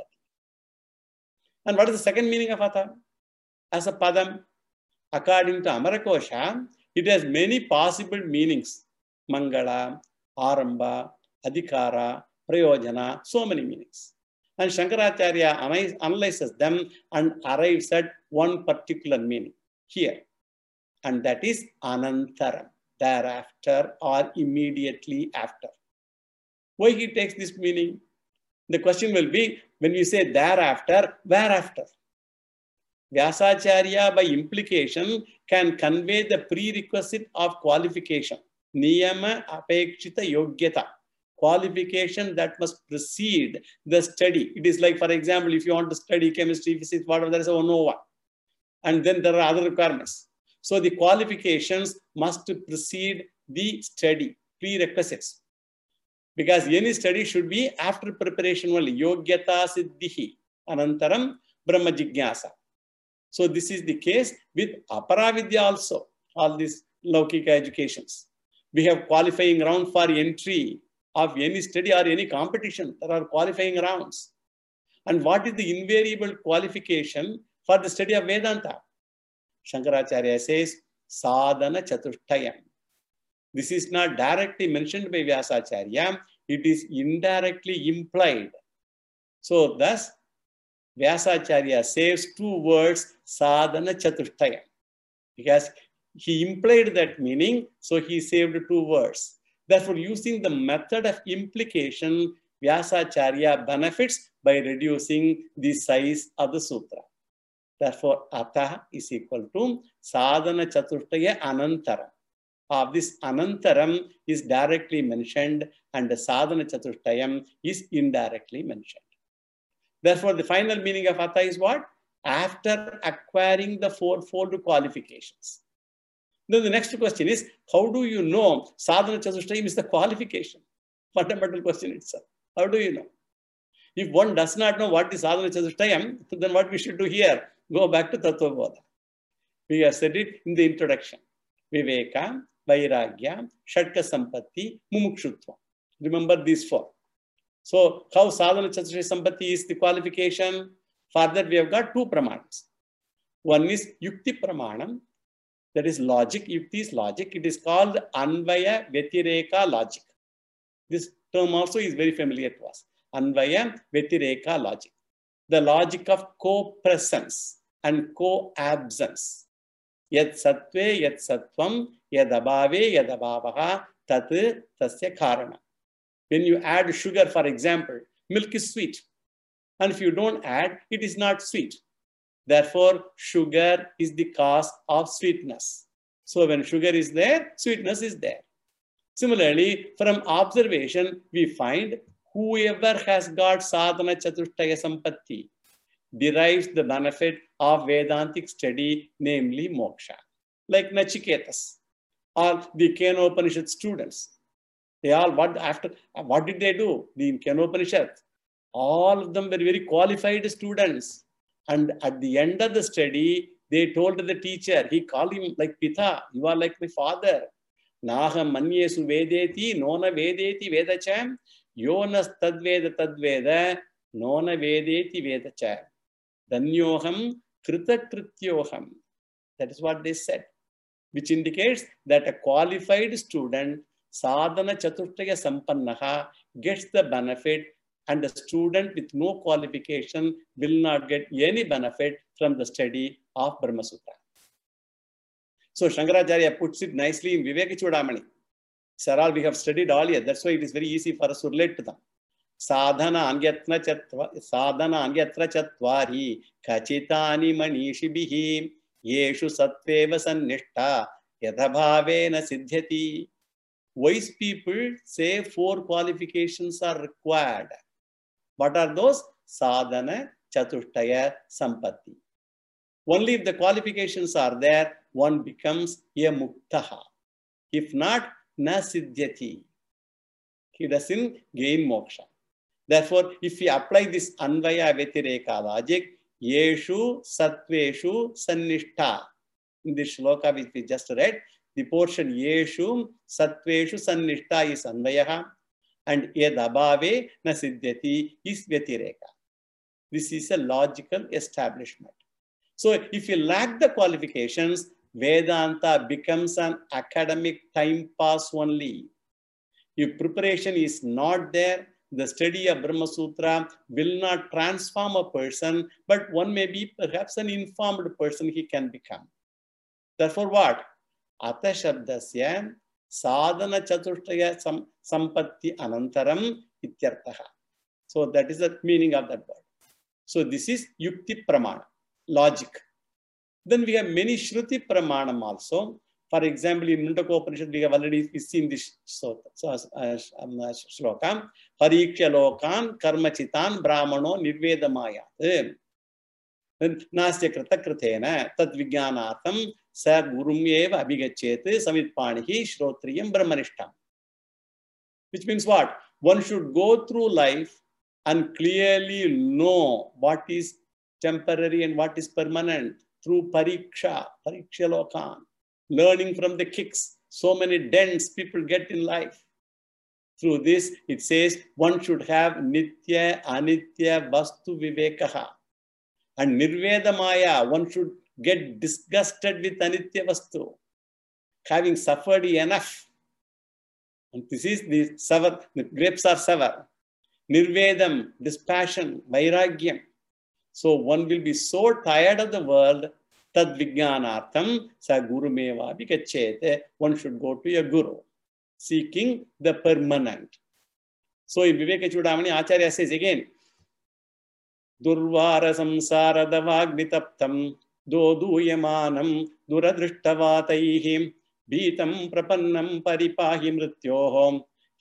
And what is the second meaning of Atha? As a Padam, according to Amarakosha, it has many possible meanings. Mangala, Aramba, Adhikara, Prayojana, so many meanings. And Shankaracharya analyzes them and arrives at one particular meaning here. And that is Anantaram, thereafter or immediately after. Why he takes this meaning? The question will be, when we say thereafter, whereafter? Vyasacharya by implication can convey the prerequisite of qualification. Niyama apekshita yogyata. Qualification that must precede the study. It is like, for example, if you want to study chemistry, physics, whatever, there is a one oh one. And then there are other requirements. So the qualifications must precede the study, prerequisites. Because any study should be after preparation only. Yogyata siddhihi. Anantaram Brahma Jigyasa. So this is the case with Aparavidya also. All these Laukika educations. We have qualifying round for entry of any study or any competition. There are qualifying rounds. And what is the invariable qualification for the study of Vedanta? Shankaracharya says, Sadhana Chatushtayam. This is not directly mentioned by Vyasacharya. It is indirectly implied. So thus, Vyasacharya says two words, Sadhana Chatushtayam. Because he implied that meaning, so he saved two words. Therefore, using the method of implication, Vyasacharya benefits by reducing the size of the sutra. Therefore, Atha is equal to Sadhana Chatushtaya Anantara. of this Anantaram is directly mentioned and the Sadhana Chatushtayam is indirectly mentioned. Therefore, the final meaning of Atha is what? After acquiring the fourfold qualifications. Then the next question is, how do you know Sadhana Chatushtayam is the qualification? Fundamental question itself. How do you know? If one does not know what is Sadhana Chatushtayam, then what we should do here? Go back to Tattva Bodha. We have said it in the introduction. Viveka, Vairagya, Shatka Sampatti, Mumukshutva. Remember these four. So, how Sadhana Chatushtaya Sampatti is the qualification? For that, we have got two pramanams. One is Yukti Pramanam, that is logic. Yukti is logic. It is called Anvaya Vyatireka logic. This term also is very familiar to us. Anvaya Vyatireka logic. The logic of co-presence and co-absence. Yad sattve, yad sattvam, yad abhave, yad abhavaha, tat tasya karana. When you add sugar, for example, milk is sweet. And if you don't add, it is not sweet. Therefore, sugar is the cause of sweetness. So when sugar is there, sweetness is there. Similarly, from observation, we find whoever has got sadhana chatushtaya sampatti derives the benefit of Vedantic study, namely moksha. Like Nachiketas or the Kenopanishad students. They all, what after, what did they do? The Kenopanishad, all of them were very qualified students. And at the end of the study, they told the teacher, he called him like Pitha, you are like my father. Naha manyesu vedeti, nona vedeti vedacham, yonas tadveda tadveda, nona vedeti vedacham. Danyoham krita krityoham. That is what they said, which indicates that a qualified student, sadhana chatushtaya sampannaha, gets the benefit, and a student with no qualification will not get any benefit from the study of Brahma Sutra. So Shankaracharya puts it nicely in Viveka Chudamani. Saral, we have studied all here. That's why it is very easy for us to relate to them. Sadhana angyatra chatva, sadhana angyatra chatvari, kachitani manishibihi, yeshu satveva sannishta, yadhabhavena siddhyati. Wise people say four qualifications are required. What are those? Sadhana chatushtaya sampatti. Only if the qualifications are there, one becomes a muktaha. If not, na siddhyati. He doesn't gain moksha. Therefore, if we apply this Anvaya Vyatireka logic, Yeshu Satveshu Sannishta, in this shloka which we just read, the portion Yeshu Satveshu Sannishta is Anvayaha, and Yad Abhave Na Siddhyati is Vyatireka. This is a logical establishment. So, if you lack the qualifications, Vedanta becomes an academic time pass only. If preparation is not there, the study of Brahma Sutra will not transform a person, but one may be perhaps an informed person he can become. Therefore, what? Atha Shabdasya Sadhana Chatushtaya sam, Sampatti Anantaram Ityartaha. So that is the meaning of that word. So this is Yukti Pramana, logic. Then we have many Shruti Pramanam also. For example, in Mundaka Upanishad, we have already seen this so, so, uh, shloka. Pariksha lokan karmachitan brahmano nirvedamayat. Nasya krita kritena tad vijnanatam sa gurumyeva abhigachet samitpanihi shrotriyam brahmanishtam. Which means what? One should go through life and clearly know what is temporary and what is permanent through pariksha, pariksha lokan. Learning from the kicks, so many dents people get in life. Through this, it says one should have nitya, anitya, vastu vivekaha. And nirvedamaya, one should get disgusted with anitya vastu, having suffered enough. And this is the sour, the grapes are sour. Nirvedam, dispassion, vairagyam. So one will be so tired of the world. Tad vijnanartham sa gurumeva vikachete. One should go to a guru, seeking the permanent. So in Viveka Chudamani, Acharya says again, Durvara samsara davagnitaptam doduyamanam duradrishtavataihim Bhitam prapannam paripahi mrityohom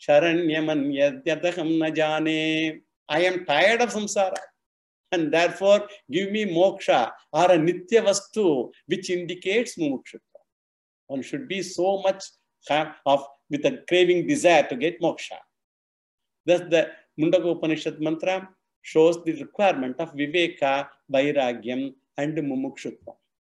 sharanyamanyadyadaham na jane. I am tired of samsara. And therefore, give me moksha or a nitya vastu, which indicates mumukshutva. One should be so much of with a craving desire to get moksha. Thus, the Mundaka Upanishad mantra shows the requirement of viveka, vairagyam, and mumukshutva.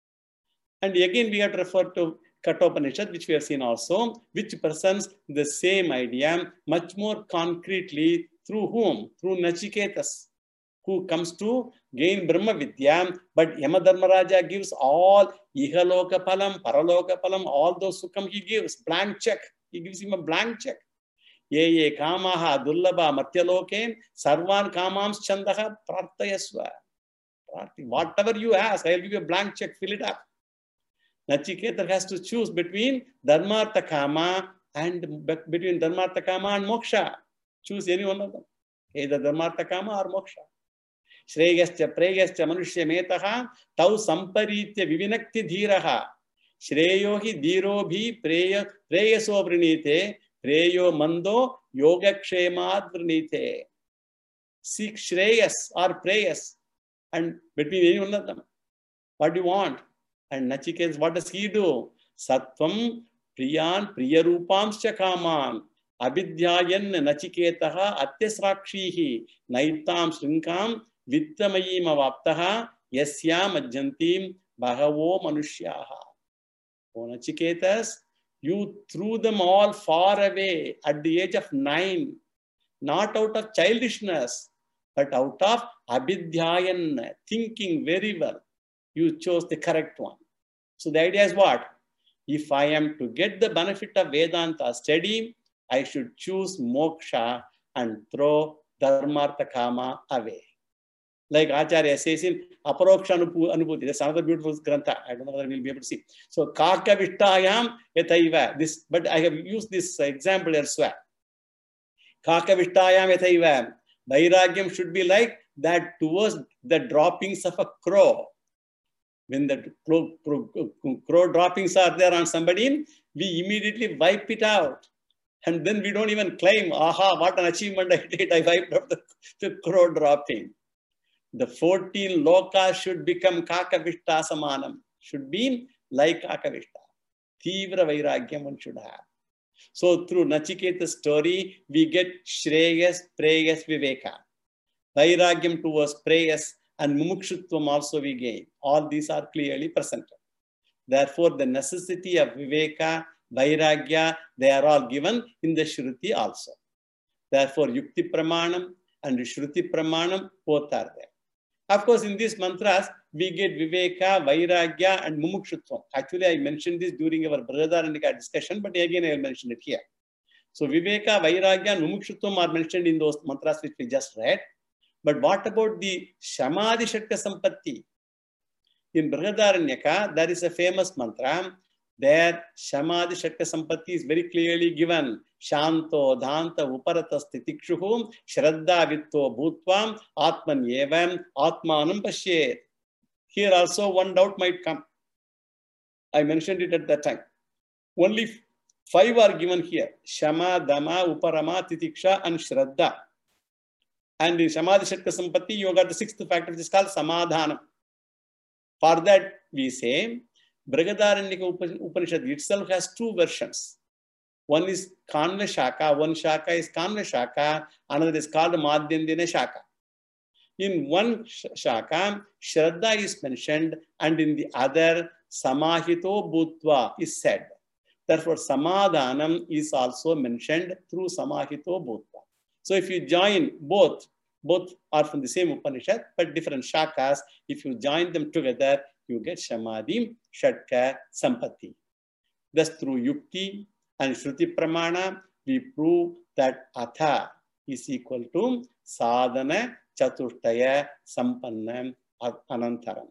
And again, we have to refer to Kathopanishad, which we have seen also, which presents the same idea much more concretely through whom? Through Nachiketas, who comes to gain Brahma Vidya, but Yamadharmaraja gives all Ihaloka Palam, Paraloka Palam, all those sukham he gives, blank check. He gives him a blank check. Ye ye kamaha dullabha matyaloke sarvan kamams chandaha prartayasva. Whatever you ask, I will give you a blank check, fill it up. Nachiketar has to choose between Dharmartha Kama and between Dharmartha Kama and Moksha. Choose any one of them. Either Dharmartha Kama or Moksha. Shreyascha preyascha manushya metaha tau samparitya vivinakti dhiraha. Shreyo hi dhiro bhi preya preyaso vrinite preyo mando yogakshemad vrinite. Seek Shreyas or preyas and between any one of them. What do you want? And Nachiketas, what does he do? Sattvam priyan priyarupamscha kaman abidhyayan Nachiketaha atyasrakshihi naitam shrinkam vittamayim avaptaha yasyam ajjantim bahavo manushyaha. O Nachiketas, you threw them all far away at the age of nine, not out of childishness, but out of abidhyayan, thinking very well. You chose the correct one. So the idea is what? If I am to get the benefit of Vedanta study, I should choose moksha and throw Dharmartha Kama away. Like Acharya says in Aparoksha Anubhuti, that's another beautiful grantha. I don't know whether we'll be able to see. So Kaka Vishtayam Yethaiva. This, but I have used this example elsewhere. Kaka Vishtayam Yethaiva. Vairagyam should be like that towards the droppings of a crow. When the crow, crow, crow droppings are there on somebody, we immediately wipe it out. And then we don't even claim, aha, what an achievement I did. I wiped out the, the crow dropping. The fourteen lokas should become Kakavishta Samanam. Should be like Kakavishta. Tivra Vairagyam one should have. So through Nachiketa's story, we get Shreyas, Preyas, Viveka. Vairagyam towards Preyas and Mumukshutvam also we gain. All these are clearly presented. Therefore, the necessity of Viveka, Vairagya, they are all given in the Shruti also. Therefore, Yukti Pramanam and Shruti Pramanam both are there. Of course, in these mantras, we get Viveka, Vairagya and Mumukshutvam. Actually, I mentioned this during our Brihadaranyaka discussion, but again, I will mention it here. So, Viveka, Vairagya and Mumukshutvam are mentioned in those mantras which we just read. But what about the Shamadhi Shatka Sampatti? In Brihadaranyaka, there is a famous mantra. There, Shamadhi Shatka Sampatti is very clearly given. Shanto, Dhanta, Uparata, Stitikshuhum, Shraddha, Vitto, Bhutvam, Atman Yevam, Atmanam Pashyet. Here also one doubt might come. I mentioned it at that time. Only five are given here. Shama, Dhamma, Uparama, Titiksha, and Shraddha. And in Shamadhi Shatka Sampatti, you got the sixth factor, which is called Samadhanam. For that, we say, Brihadaranyaka Upanishad itself has two versions. One is Kanva Shaka, one Shaka is Kanva Shaka, another is called Madhyandina Shaka. In one Shaka, Shraddha is mentioned, and in the other, Samahito Bhutva is said. Therefore, Samadhanam is also mentioned through Samahito Bhutva. So if you join both, both are from the same Upanishad, but different shakas. If you join them together, you get Shamadhi Shatka Sampatti. Thus, through Yukti and Shruti Pramana, we prove that Atha is equal to Sadhana Chatushtaya Sampannam Anantaram.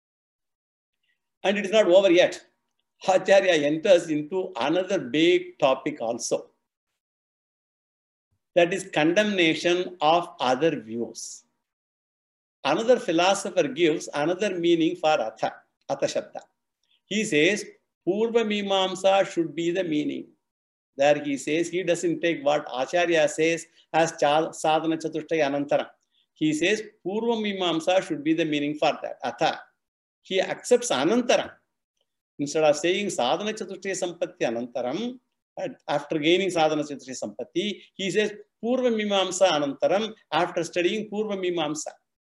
And it is not over yet. Acharya enters into another big topic also. That is condemnation of other views. Another philosopher gives another meaning for Atha, Atha Shabda. He says, Purva Mimamsa should be the meaning. There he says, he doesn't take what Acharya says as Sadhana Chatushtaya Anantara. He says, Purva Mimamsa should be the meaning for that. Atha. He accepts Anantara. Instead of saying Sadhana Chatushtaya Sampatti Anantaram, after gaining Sadhana Chatushtaya Sampatti, he says Purva Mimamsa Anantaram after studying Purva Mimamsa.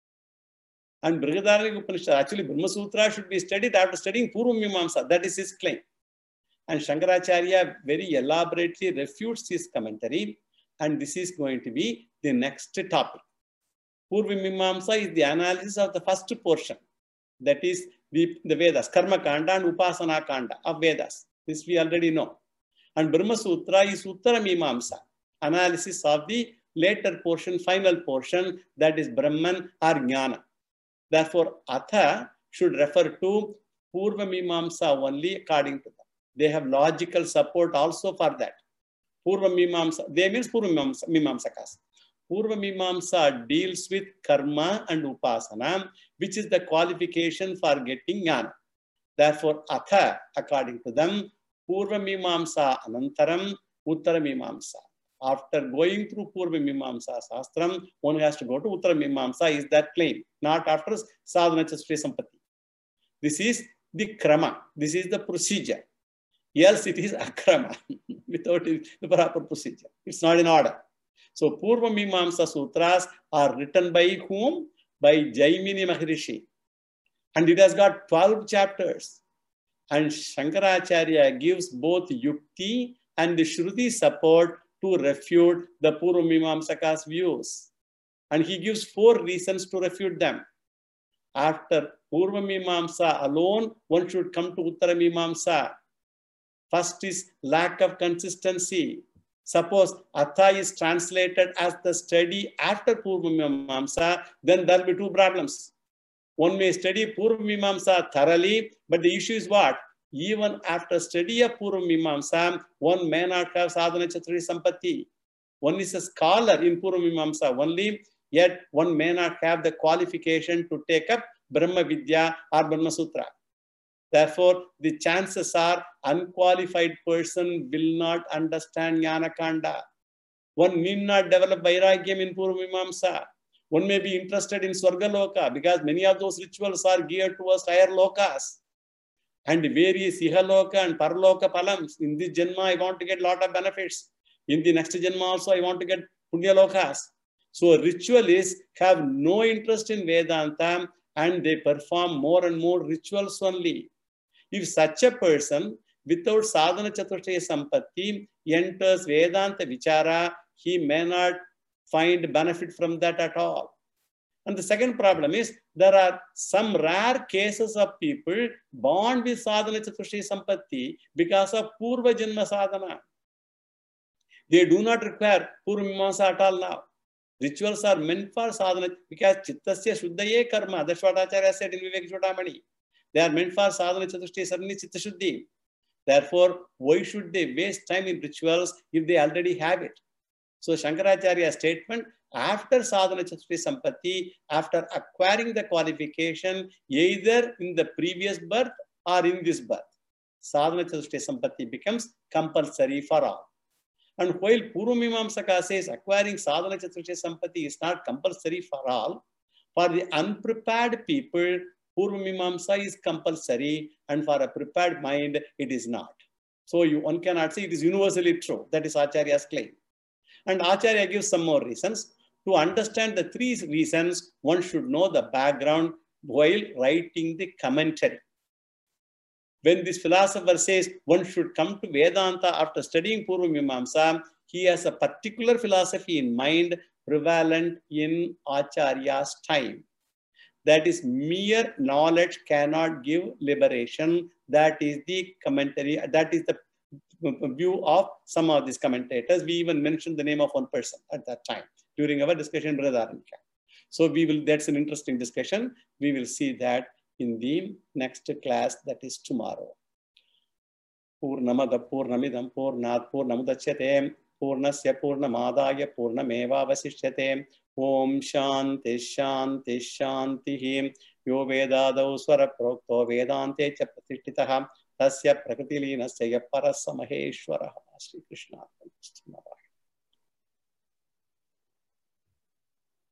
And Brihadaranyaka Upanishad, actually Brahma Sutra should be studied after studying Purva Mimamsa. That is his claim. And Shankaracharya very elaborately refutes his commentary. And this is going to be the next topic. Purva Mimamsa is the analysis of the first portion. That is the, the Vedas, Karma Kanda and Upasana Kanda of Vedas. This we already know. And Brahma Sutra is Uttara Mimamsa, analysis of the later portion, final portion, that is Brahman or Jnana. Therefore, Atha should refer to Purva Mimamsa only according to them. They have logical support also for that. Purva Mimamsa, they means Purva Mimamsa, Mimamsakas. Purva Mimamsa deals with karma and upasana, which is the qualification for getting jnana. Therefore, Atha, according to them, Purva Mimamsa Anantaram, Uttara Mimamsa. After going through Purva Mimamsa Sastram, one has to go to Uttara Mimamsa, is that claim, not after Sadhana Chatushtaya Sampatti. This is the krama, this is the procedure. Else it is akrama, without the proper procedure. It's not in order. So Purva Mimamsa Sutras are written by whom? By Jaimini Maharishi. And it has got twelve chapters. And Shankaracharya gives both Yukti and the Shruti support to refute the Purva Mimamsaka's views. And he gives four reasons to refute them. After Purva Mimamsa alone, one should come to Uttara Mimamsa. First is lack of consistency. Suppose Atha is translated as the study after Purva Mimamsa, then there will be two problems. One may study Purva Mimamsa thoroughly, but the issue is what? Even after study of Purva Mimamsa, one may not have Sadhana Chatushtaya Sampatti. One is a scholar in Purva Mimamsa only, yet one may not have the qualification to take up Brahma Vidya or Brahma Sutra. Therefore, the chances are unqualified person will not understand Jnana Kanda. One need not develop Vairagyam in Purva Mimamsa. One may be interested in Swarga Loka because many of those rituals are geared towards higher lokas. And various Ihaloka and Paraloka Palams. In this Janma, I want to get a lot of benefits. In the next Janma also, I want to get Punya Lokas. So ritualists have no interest in Vedanta and they perform more and more rituals only. If such a person without Sadhana Chatushtaya Sampatti enters Vedanta Vichara, he may not find benefit from that at all. And the second problem is there are some rare cases of people born with Sadhana Chatushtaya Sampatti because of Purva Janma Sadhana. They do not require Purva Mimamsa at all now. Rituals are meant for sadhana because Chittasya Shuddhaye Karma. That's what Acharya said in Vivek Chudamani. They are meant for sadhana chatushtaya sarani chitta shuddhi. Therefore, why should they waste time in rituals if they already have it? So Shankaracharya's statement, after sadhana chatushtaya sampatti, after acquiring the qualification either in the previous birth or in this birth, sadhana chatushtaya sampatti becomes compulsory for all. And while Purva Mimamsaka says acquiring sadhana chatushtaya sampatti is not compulsory for all, for the unprepared people, Purva Mimamsa is compulsory, and for a prepared mind, it is not. So you, one cannot say it is universally true. That is Acharya's claim. And Acharya gives some more reasons. To understand the three reasons, one should know the background while writing the commentary. When this philosopher says one should come to Vedanta after studying Purva Mimamsa, he has a particular philosophy in mind prevalent in Acharya's time. That is, mere knowledge cannot give liberation. That is the commentary, that is the view of some of these commentators. We even mentioned the name of one person at that time during our discussion in Brihadaranyaka. So we will, that's an interesting discussion. We will see that in the next class, that is tomorrow. Purnamada Purnamidam Purnat Purnamudachyate Purnasya Purnamadaya Purnameva Vasishyate Om Shanti Shanti Shanti Yo Vedadau Swara Prokto Vedante Cha Pratishtitaha Tasya Prakritileenasya Parasa Maheshwaraha. Sri Krishna.